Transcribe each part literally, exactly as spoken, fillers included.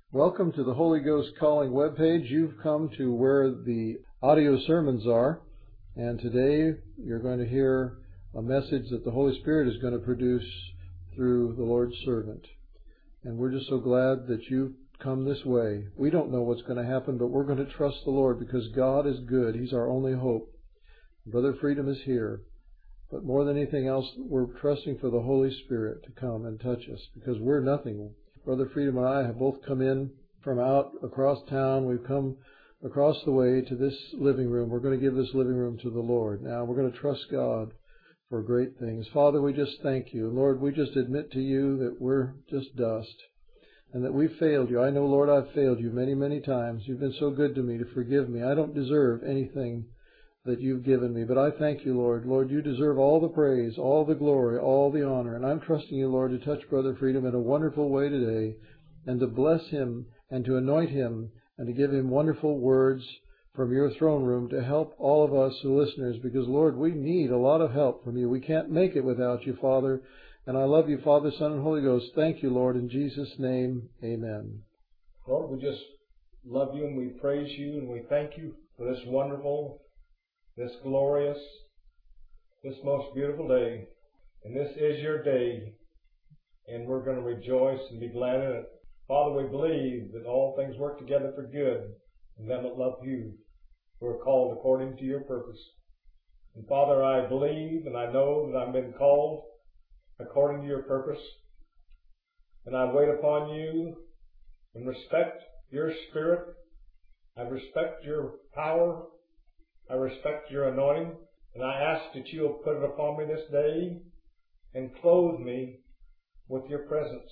Welcome to the Holy Ghost Calling webpage. You've come to where the audio sermons are, and today you're going to hear a message that the Holy Spirit is going to produce through the Lord's servant. And we're just so glad that you've come this way. We don't know what's going to happen, but we're going to trust the Lord because God is good. He's our only hope. Brother Freedom is here. But more than anything else, we're trusting for the Holy Spirit to come and touch us because we're nothing. Brother Freedom and I have both come in from out across town. We've come across the way to this living room. We're going to give this living room to the Lord. Now we're going to trust God for great things. Father, we just thank you. Lord, we just admit to you that we're just dust and that we've failed you. I know, Lord, I've failed you many, many times. You've been so good to me to forgive me. I don't deserve anything that you've given me, but I thank you, Lord. Lord, you deserve all the praise, all the glory, all the honor, and I'm trusting you, Lord, to touch Brother Freedom in a wonderful way today and to bless him and to anoint him and to give him wonderful words from your throne room to help all of us, the listeners, because, Lord, we need a lot of help from you. We can't make it without you, Father, and I love you, Father, Son, and Holy Ghost. Thank you, Lord, in Jesus' name, amen. Lord, we just love you and we praise you and we thank you for this wonderful, this glorious, this most beautiful day. And this is your day, and we're going to rejoice and be glad in it. Father, we believe that all things work together for good, and them that love you, who are called according to your purpose. And Father, I believe and I know that I've been called according to your purpose, and I wait upon you and respect your spirit. I respect your power. I respect your anointing, and I ask that you will put it upon me this day and clothe me with your presence.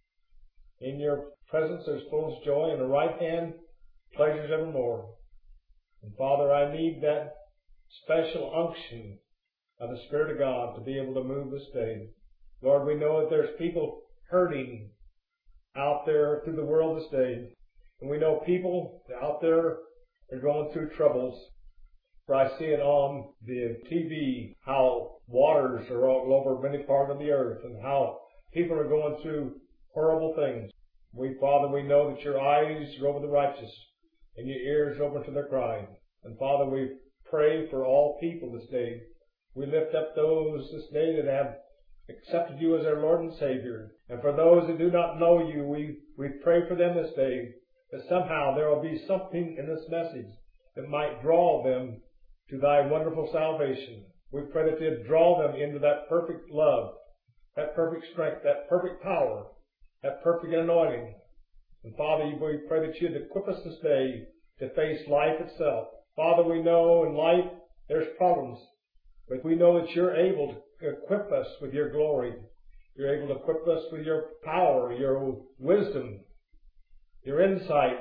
In your presence there's fullness of joy, and the right hand pleasures evermore. And Father, I need that special unction of the Spirit of God to be able to move this day. Lord, we know that there's people hurting out there through the world this day, and we know people out there are going through troubles. For I see it on the T V, how waters are all over many parts of the earth and how people are going through horrible things. We, Father, we know that your eyes are over the righteous and your ears are open to their cry. And Father, we pray for all people this day. We lift up those this day that have accepted you as their Lord and Savior. And for those that do not know you, we, we pray for them this day that somehow there will be something in this message that might draw them to thy wonderful salvation. We pray that you draw them into that perfect love, that perfect strength, that perfect power, that perfect anointing. And Father, we pray that you'd equip us this day to face life itself. Father, we know in life there's problems, but we know that you're able to equip us with your glory. You're able to equip us with your power, your wisdom, your insight.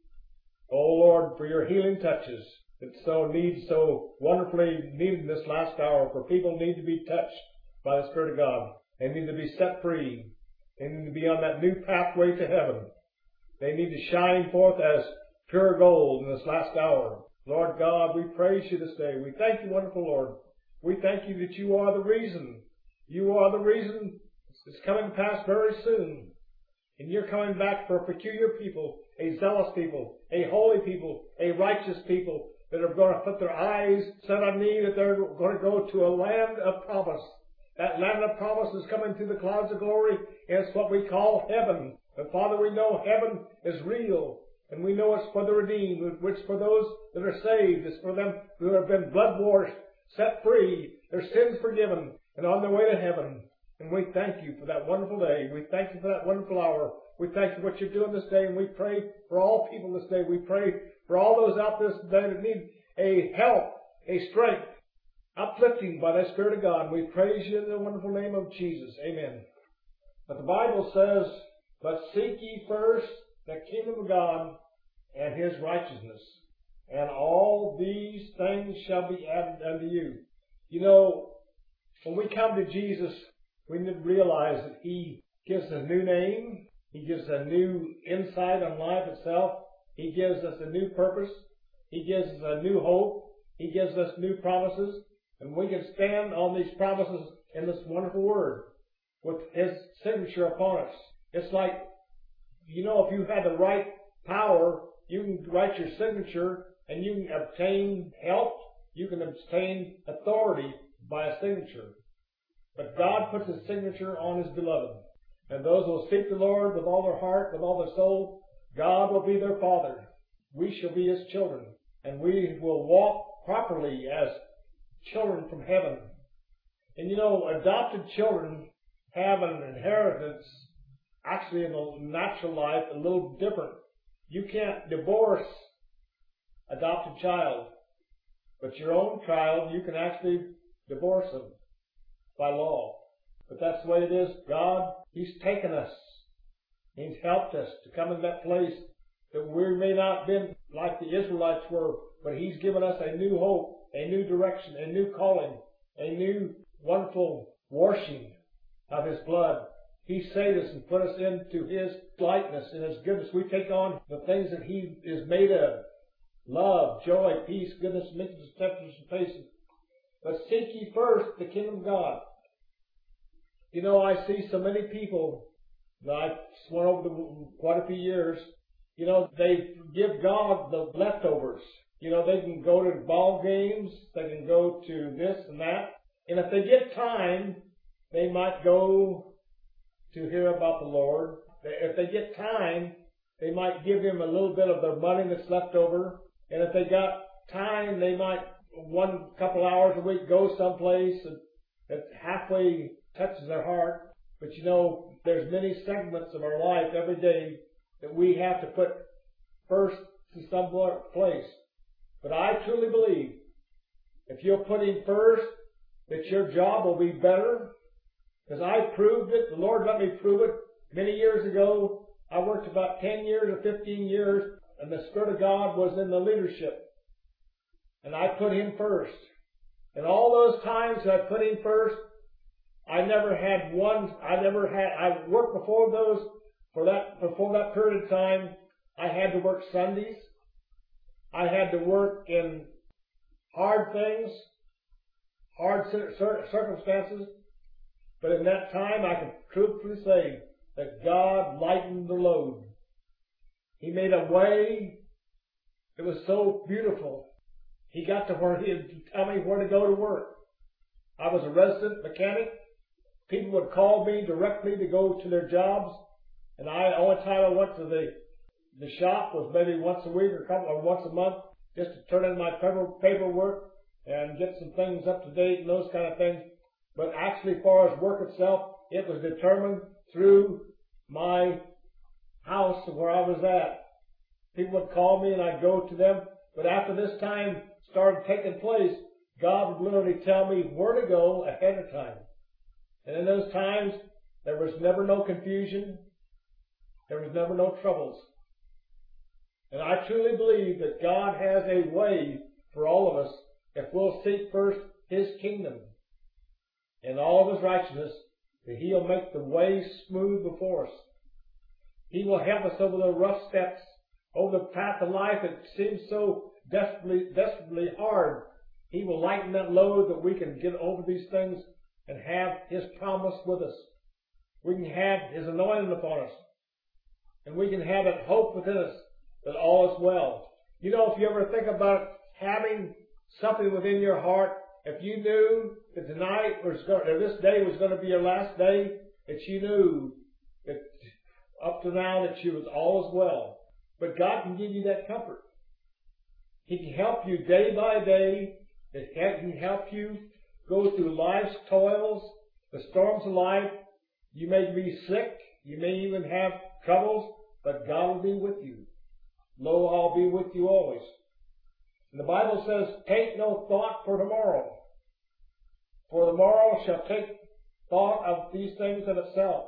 Oh Lord, for your healing touches. It's so needs, so wonderfully needed in this last hour, for people need to be touched by the Spirit of God. They need to be set free. They need to be on that new pathway to heaven. They need to shine forth as pure gold in this last hour. Lord God, we praise you this day. We thank you, wonderful Lord. We thank you that you are the reason. You are the reason it's coming to pass very soon. And you're coming back for a peculiar people, a zealous people, a holy people, a righteous people, that are going to put their eyes set on me, that they're going to go to a land of promise. That land of promise is coming through the clouds of glory, and it's what we call heaven. But Father, we know heaven is real, and we know it's for the redeemed, which for those that are saved, it's for them who have been blood washed, set free, their sins forgiven, and on their way to heaven. And we thank you for that wonderful day. We thank you for that wonderful hour. We thank you for what you're doing this day, and we pray for all people this day. We pray for all those out there today that need a help, a strength, uplifting by the Spirit of God. We praise you in the wonderful name of Jesus. Amen. But the Bible says, but seek ye first the kingdom of God and his righteousness, and all these things shall be added unto you. You know, when we come to Jesus, we need to realize that he gives us a new name. He gives us a new insight on life itself. He gives us a new purpose. He gives us a new hope. He gives us new promises. And we can stand on these promises in this wonderful word with his signature upon us. It's like You know, if you had the right power, you can write your signature and you can obtain help. You can obtain authority by a signature. But God puts His signature on His beloved. And those who will seek the Lord with all their heart, with all their soul, God will be their Father. We shall be His children. And we will walk properly as children from heaven. And you know, adopted children have an inheritance, actually in the natural life, a little different. You can't divorce adopted child. But your own child, you can actually divorce them by law. But that's the way it is. God, He's taken us. He's helped us to come in that place that we may not have been like the Israelites were, but He's given us a new hope, a new direction, a new calling, a new wonderful washing of His blood. He saved us and put us into His likeness and His goodness. We take on the things that He is made of. Love, joy, peace, goodness, meekness, temperance, and patience. But seek ye first the kingdom of God. You know, I see so many people that I've went over the, quite a few years. You know, they give God the leftovers. You know, they can go to ball games, they can go to this and that. And if they get time, they might go to hear about the Lord. If they get time, they might give Him a little bit of their money that's left over. And if they got time, they might one couple hours a week go someplace and that halfway touches their heart. But you know, there's many segments of our life every day that we have to put first to some place. But I truly believe if you'll put Him first, that your job will be better. Because I proved it. The Lord let me prove it. Many years ago, I worked about ten years or fifteen years, and the Spirit of God was in the leadership. And I put Him first. And all those times I put Him first, I never had one, I never had, I worked before those, for that, before that period of time, I had to work Sundays. I had to work in hard things, hard circumstances. But in that time, I can truthfully say that God lightened the load. He made a way. It was so beautiful. He got to where He'd tell me where to go to work. I was a resident mechanic. People would call me directly to go to their jobs. And I, only time I went to the, the shop was maybe once a week or, a couple, or once a month, just to turn in my paper, paperwork and get some things up to date and those kind of things. But actually, as far as work itself, it was determined through my house where I was at. People would call me and I'd go to them. But after this time started taking place, God would literally tell me where to go ahead of time. And in those times, there was never no confusion. There was never no troubles. And I truly believe that God has a way for all of us if we'll seek first His kingdom and all of His righteousness, that He'll make the way smooth before us. He will help us over the rough steps, over the path of life that seems so desperately, desperately hard. He will lighten that load that we can get over these things and have His promise with us. We can have His anointing upon us. And we can have that hope within us that all is well. You know, if you ever think about having something within your heart, if you knew that tonight was going, or this day was going to be your last day, that you knew that up to now that you was all is well. But God can give you that comfort. He can help you day by day. It can help you go through life's toils, the storms of life. You may be sick. You may even have troubles, but God will be with you. Lo, I'll be with you always. And the Bible says, take no thought for tomorrow. For the morrow shall take thought of these things in itself.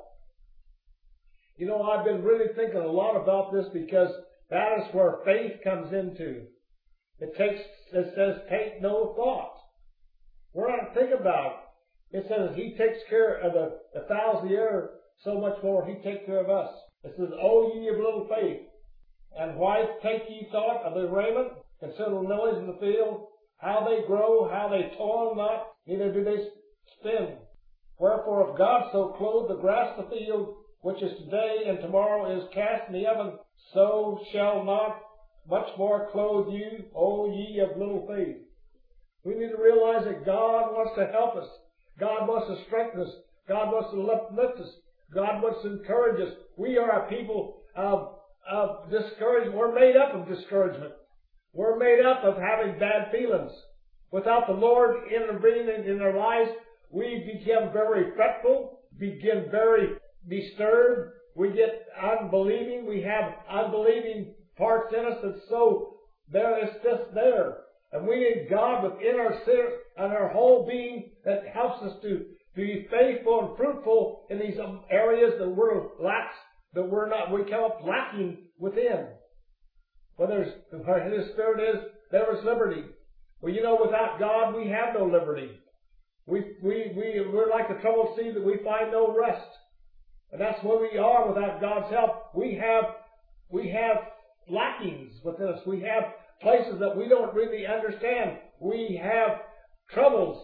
You know, I've been really thinking a lot about this because that is where faith comes into. It takes, it says, take no thought. We're not to think about it. It says He takes care of the, the fowls of the air, so much more He takes care of us. It says, O ye of little faith, and why take ye thought of the raiment? Consider the lilies of the field, how they grow, how they toil not, neither do they spin. Wherefore if God so clothe the grass of the field, which is today and tomorrow is cast in the oven, so shall not much more clothe you, O ye of little faith. We need to realize that God wants to help us. God wants to strengthen us. God wants to lift, lift us. God wants to encourage us. We are a people of, of discouragement. We're made up of discouragement. We're made up of having bad feelings. Without the Lord intervening in our lives, we become very fretful, begin very disturbed. We get unbelieving. We have unbelieving parts in us that's so there, it's just there. And we need God within our spirit and our whole being that helps us to be faithful and fruitful in these areas that we're lax, that we're not, we come up lacking within. Where there's, where His Spirit is, there is liberty. Well, you know, without God, we have no liberty. We, we, we, we're like the troubled sea that we find no rest. And that's where we are without God's help. We have, we have lackings within us. We have places that we don't really understand. We have troubles.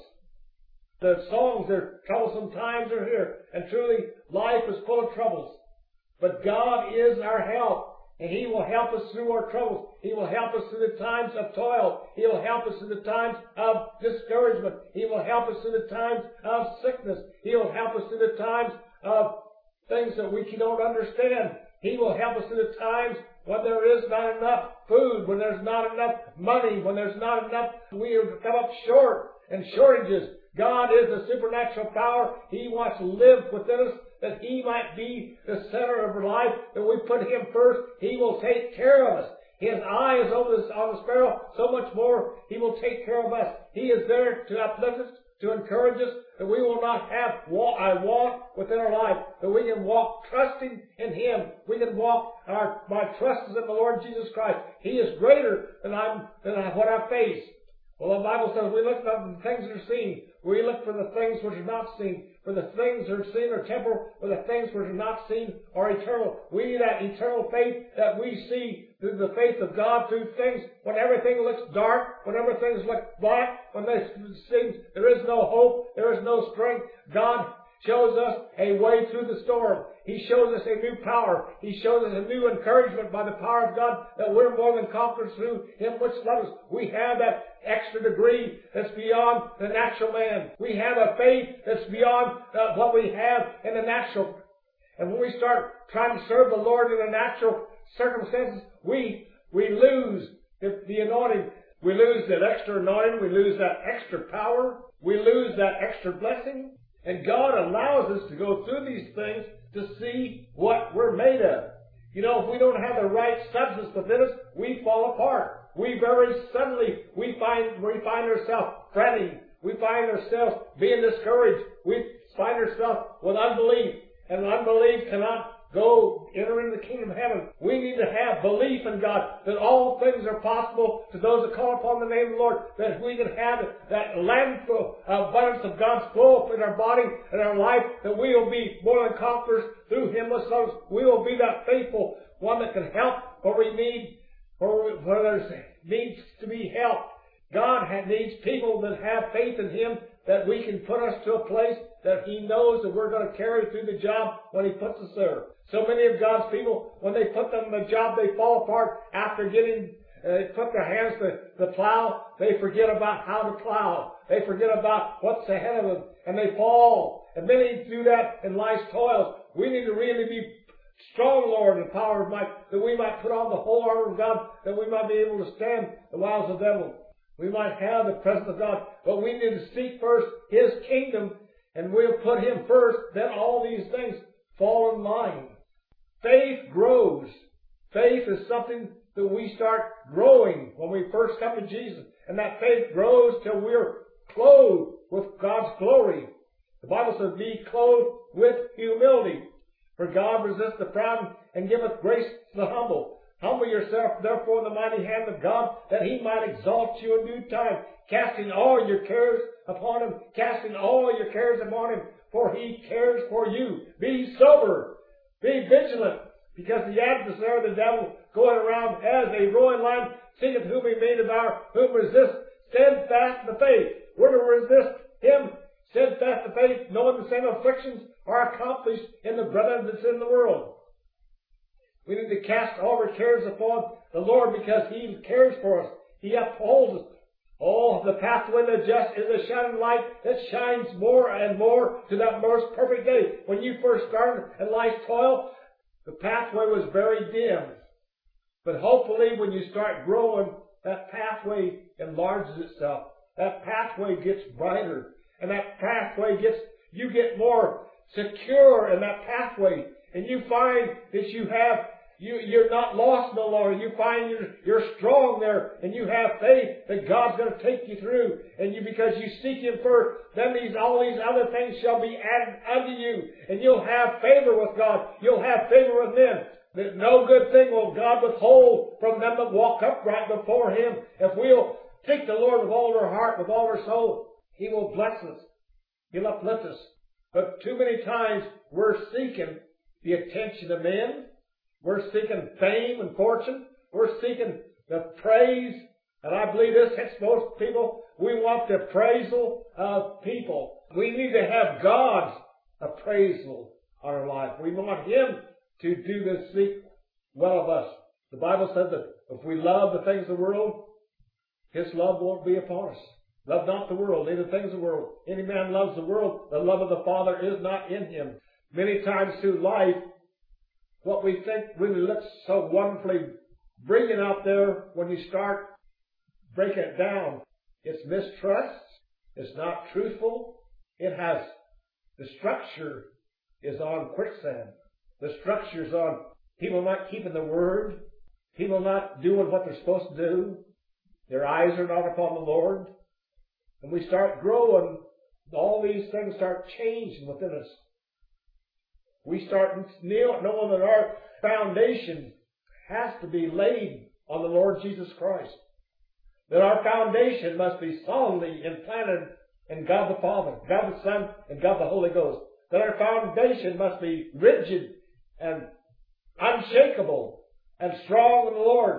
The songs, their troublesome times are here. And truly, life is full of troubles. But God is our help. And He will help us through our troubles. He will help us through the times of toil. He will help us through the times of discouragement. He will help us through the times of sickness. He will help us through the times of things that we don't understand. He will help us through the times when there is not enough food, when there's not enough money, when there's not enough, we come up short and shortages. God is the supernatural power. He wants to live within us, that He might be the center of our life, that we put Him first. He will take care of us. His eye is over this, on the sparrow, so much more He will take care of us. He is there to uplift us, to encourage us, that we will not have walk, I walk within our life, that we can walk trusting in Him. We can walk, our, my trust is in the Lord Jesus Christ. He is greater than, I'm, than I, what I face. Well, the Bible says we look not for the things that are seen. We look for the things which are not seen. For the things that are seen are temporal, but the things which are not seen are eternal. We need that eternal faith that we see through the faith of God through things when everything looks dark, when everything looks black, when there seems there is no hope, there is no strength. God shows us a way through the storm. He shows us a new power. He shows us a new encouragement by the power of God that we're more than conquerors through Him which loves us. We have that extra degree that's beyond the natural man. We have a faith that's beyond uh, what we have in the natural. And when we start trying to serve the Lord in the natural circumstances, we we lose the, the anointing. We lose that extra anointing. We lose that extra power. We lose that extra blessing. And God allows us to go through these things to see what we're made of. You know, if we don't have the right substance within us, we fall apart. We very suddenly, we find, we find ourselves fretting. We find ourselves being discouraged. We find ourselves with unbelief. And unbelief cannot go enter into the kingdom of heaven. We need to have belief in God that all things are possible to those that call upon the name of the Lord, that we can have that landful abundance of God's flow up in our body and our life, that we will be more than conquerors through Him. We will be that faithful one that can help where we need, where there needs to be help. God needs people that have faith in Him, that we can put us to a place that He knows that we're going to carry through the job when He puts us there. So many of God's people, when they put them in the job, they fall apart after getting, uh, they put their hands to the plow. They forget about how to plow. They forget about what's ahead of them, and they fall. And many do that in life's toils. We need to really be strong, Lord, in the power of might, that we might put on the whole armor of God, that we might be able to stand the wiles of the devil. We might have the presence of God, but we need to seek first His kingdom, and we'll put Him first, then all these things fall in line. Faith grows. Faith is something that we start growing when we first come to Jesus, and that faith grows till we're clothed with God's glory. The Bible says, be clothed with humility, for God resists the proud and giveth grace to the humble. Humble yourself, therefore, in the mighty hand of God, that He might exalt you in due time, casting all your cares upon Him, casting all your cares upon Him, for He cares for you. Be sober, be vigilant, because the adversary, the devil, going around as a roaring lion, seeketh whom he may devour, whom resist steadfast in the faith. We're to resist him, steadfast in the faith, knowing the same afflictions are accomplished in the brethren that's in the world. We need to cast all our cares upon the Lord because He cares for us. He upholds us. Oh, the pathway of the just is a shining light that shines more and more to that most perfect day. When you first started in life's toil, the pathway was very dim. But hopefully when you start growing, that pathway enlarges itself. That pathway gets brighter. And that pathway gets, you get more secure in that pathway. And you find that you have, you, you're not lost no longer. You find you're, you're strong there. And you have faith that God's going to take you through. And you, because you seek Him first, then these, all these other things shall be added unto you. And you'll have favor with God. You'll have favor with men. That no good thing will God withhold from them that walk upright before Him. If we'll seek the Lord with all our heart, with all our soul, He will bless us. He'll uplift us. But too many times we're seeking the attention of men. We're seeking fame and fortune. We're seeking the praise. And I believe this hits most people. We want the appraisal of people. We need to have God's appraisal on our life. We want Him to do the seek well of us. The Bible says that if we love the things of the world, His love won't be upon us. Love not the world, neither the things of the world. Any man loves the world, the love of the Father is not in him. Many times through life, what we think really looks so wonderfully brilliant out there, when you start breaking it down, it's mistrust, it's not truthful, it has, the structure is on quicksand. The structure is on people not keeping the word, people not doing what they're supposed to do, their eyes are not upon the Lord. And we start growing, all these things start changing within us. We start knowing that our foundation has to be laid on the Lord Jesus Christ. That our foundation must be solemnly implanted in God the Father, God the Son, and God the Holy Ghost. That our foundation must be rigid and unshakable and strong in the Lord.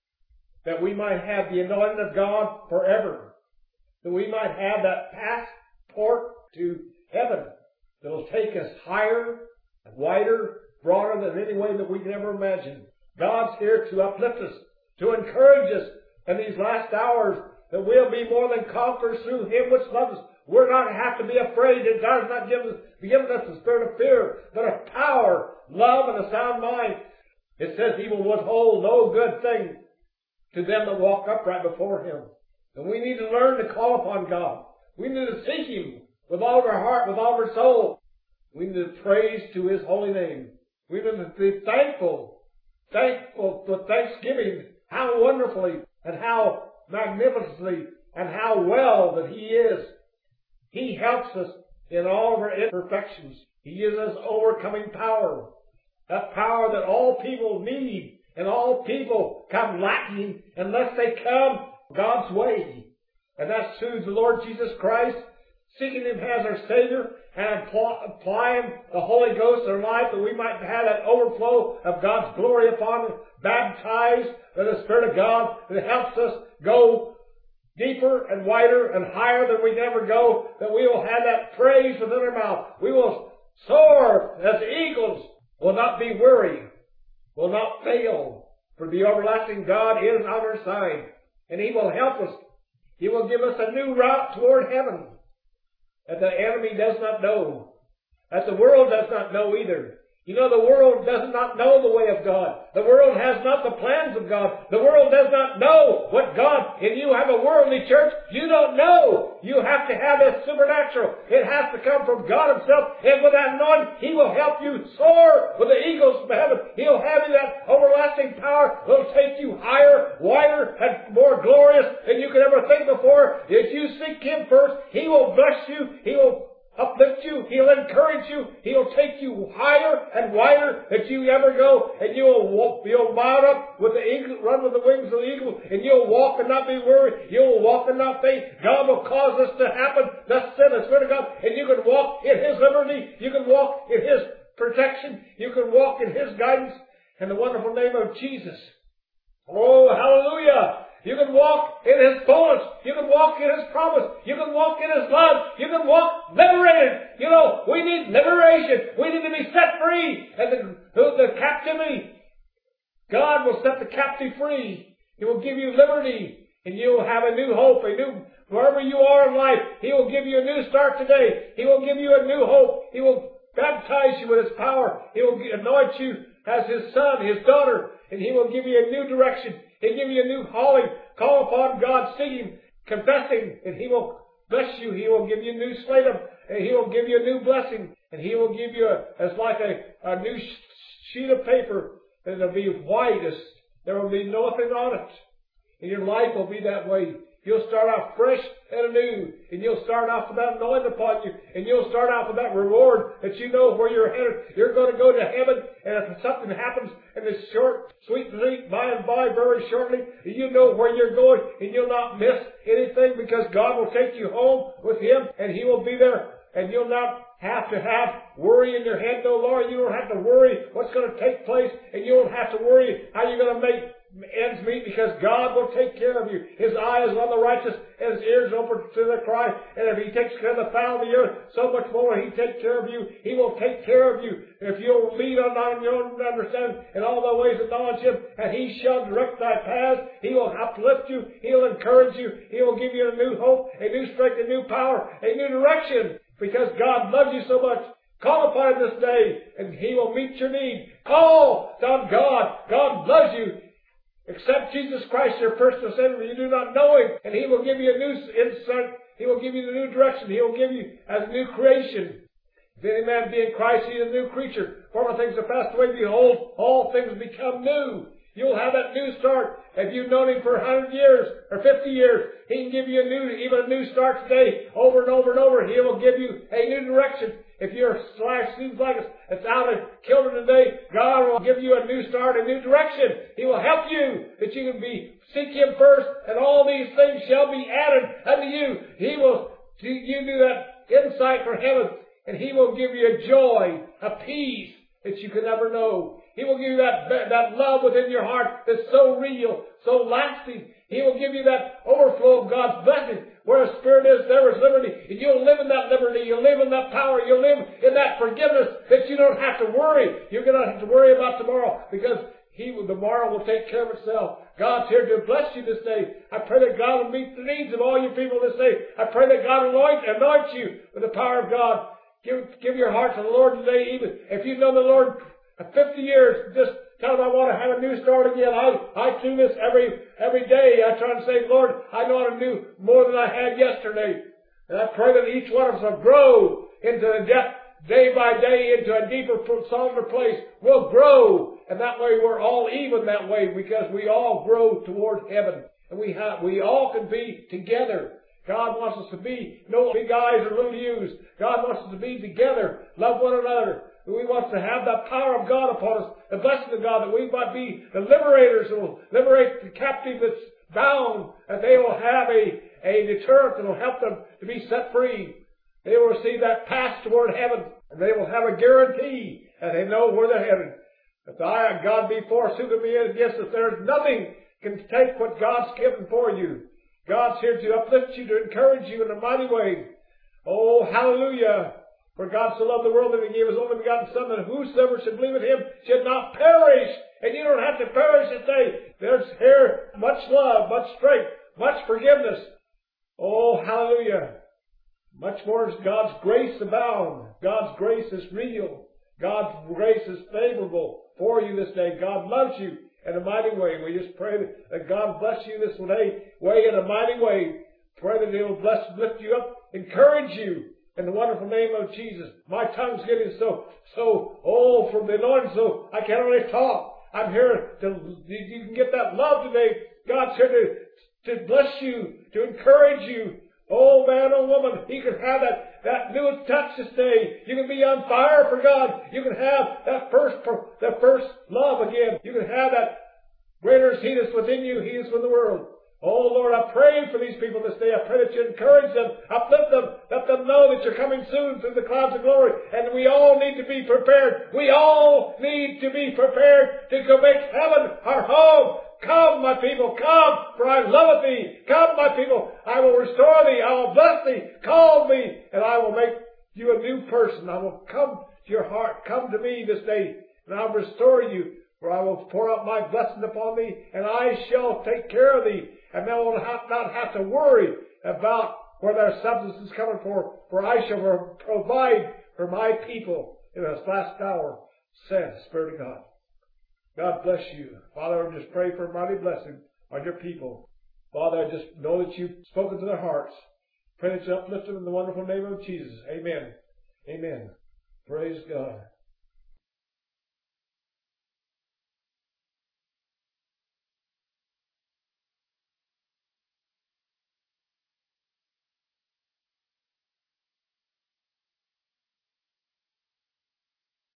That we might have the anointing of God forever. That we might have that passport to heaven that will take us higher, wider, broader than any way that we can ever imagine. God's here to uplift us, to encourage us in these last hours, that we'll be more than conquerors through Him which loves us. We're not have to be afraid that God has not given us, given us the spirit of fear, but of power, love, and a sound mind. It says He will withhold no good thing to them that walk upright before Him. And we need to learn to call upon God. We need to seek Him with all of our heart, with all of our soul. We need to praise to His holy name. We need to be thankful, thankful with thanksgiving, how wonderfully and how magnificently and how well that He is. He helps us in all of our imperfections. He gives us overcoming power. That power that all people need and all people come lacking unless they come God's way. And that's through the Lord Jesus Christ, seeking Him as our Savior and applying the Holy Ghost in our life, that we might have that overflow of God's glory upon us, baptized by the Spirit of God that helps us go deeper and wider and higher than we never go, that we will have that praise within our mouth. We will soar as eagles, will not be weary, will not fail, for the everlasting God is on our side. And He will help us. He will give us a new route toward heaven that the enemy does not know, that the world does not know either. You know, the world does not know the way of God. The world has not the plans of God. The world does not know what God, and you have a worldly church, you don't know. You have to have this supernatural. It has to come from God Himself, and with that anointing, He will help you soar with the eagles from heaven. He'll have you that everlasting power that will take you higher, wider, and more glorious than you could ever think before. If you seek Him first, He will bless you. He will uplift you. He'll encourage you. He'll take you higher and wider than you ever go. And you'll walk, you'll mount up with the eagle, run with the wings of the eagle, and you'll walk and not be worried. You'll walk and not faint. God will cause this to happen. Thus said the Spirit of God. And you can walk in His liberty. You can walk in His protection. You can walk in His guidance. In the wonderful name of Jesus. Oh, hallelujah. You can walk in His fullness. You can walk in His promise. You can walk in His love. You can walk liberated. You know, we need liberation. We need to be set free. And the, the captivity, God will set the captive free. He will give you liberty. And you will have a new hope, a new, wherever you are in life, He will give you a new start today. He will give you a new hope. He will baptize you with His power. He will anoint you as His son, His daughter, and He will give you a new direction. He'll give you a new calling. Call upon God, singing, confessing, and He will bless you. He will give you a new slate of, and He will give you a new blessing, and He will give you a, as like a, a new sheet of paper, and it'll be white as there will be nothing on it. And your life will be that way. You'll start off fresh and anew. And you'll start off with that anointing upon you. And you'll start off with that reward that you know where you're headed. You're going to go to heaven. And if something happens in this short, sweet sleep, by and by, very shortly, you know where you're going. And you'll not miss anything because God will take you home with Him. And He will be there. And you'll not have to have worry in your head no longer. You don't have to worry what's going to take place. And you don't have to worry how you're going to make ends meet, because God will take care of you. His eye is on the righteous and His ears open to their cry. And if He takes care of the fowl of the earth, so much more He take care of you. He will take care of you. If you'll lead on your own understanding in all the ways acknowledge Him, and He shall direct thy paths. He will uplift you. He'll encourage you. He will give you a new hope, a new strength, a new power, a new direction, because God loves you so much. Call upon Him this day, and He will meet your need. Call on God. God loves you. Accept Jesus Christ, your personal Savior. You do not know Him, and He will give you a new insight. He will give you the new direction. He will give you as a new creation. If any man be in Christ, he is a new creature. Former things are passed away. Behold, all things become new. You'll have that new start. If you've known Him for a hundred years or fifty years, He can give you a new, even a new start today, over and over and over. He will give you a new direction. If your life seems like it's out of kilter today, God will give you a new start, a new direction. He will help you that you can be seek Him first, and all these things shall be added unto you. He will give you that insight for heaven, and He will give you a joy, a peace that you can never know. He will give you that, that love within your heart that's so real, so lasting. He will give you that overflow of God's blessing. Where a Spirit is, there is liberty. And you'll live in that liberty. You'll live in that power. You'll live in that forgiveness that you don't have to worry. You're going to have to worry about tomorrow, because He will, tomorrow will take care of itself. God's here to bless you this day. I pray that God will meet the needs of all you people this day. I pray that God will anoint, anoint you with the power of God. Give, give your heart to the Lord today. Even if you've known the Lord fifty years, just tell Him, I want to have a new start again. I, I do this every, every day. I try to say, Lord, I know how to do more than I had yesterday. And I pray that each one of us will grow into the depth, day by day, into a deeper, solider place. We'll grow. And that way we're all even that way, because we all grow toward heaven. And we have, we all can be together. God wants us to be no big eyes or little U's. God wants us to be together, love one another. We want to have the power of God upon us, the blessing of God, that we might be the liberators who will liberate the captive that's bound, that they will have a, a deterrent that will help them to be set free. They will receive that path toward heaven, and they will have a guarantee that they know where they're headed. If the eye of God be for us, who can be against us? There is nothing can take what God's given for you. God's here to uplift you, to encourage you in a mighty way. Oh, hallelujah. For God so loved the world that He gave His only begotten Son, that whosoever should believe in Him should not perish. And you don't have to perish today. There's here much love, much strength, much forgiveness. Oh, hallelujah. Much more is God's grace abound. God's grace is real. God's grace is favorable for you this day. God loves you in a mighty way. We just pray that God bless you this way, way in a mighty way. Pray that He will bless, lift you up, encourage you. In the wonderful name of Jesus. My tongue's getting so, so, oh, from the anointing, so I can't really talk. I'm here to, you can get that love today. God's here to, to bless you, to encourage you. Oh, man, oh, woman, He can have that, that new touch this day. You can be on fire for God. You can have that first, that first love again. You can have that greater is He that's within you, He is from the world. Oh, Lord, I pray for these people this day. I pray that you encourage them, uplift them, let them know that you're coming soon through the clouds of glory. And we all need to be prepared. We all need to be prepared to go make heaven our home. Come, my people, come, for I love thee. Come, my people, I will restore thee. I will bless thee. Call me, and I will make you a new person. I will come to your heart. Come to me this day, and I will restore you. For I will pour out my blessing upon thee, and I shall take care of thee. And thou wilt not have to worry about where their substance is coming for, for I shall provide for my people in this last hour, saith the Spirit of God. God bless you. Father, I just pray for a mighty blessing on your people. Father, I just know that you've spoken to their hearts. Pray that you uplift them in the wonderful name of Jesus. Amen. Amen. Praise God.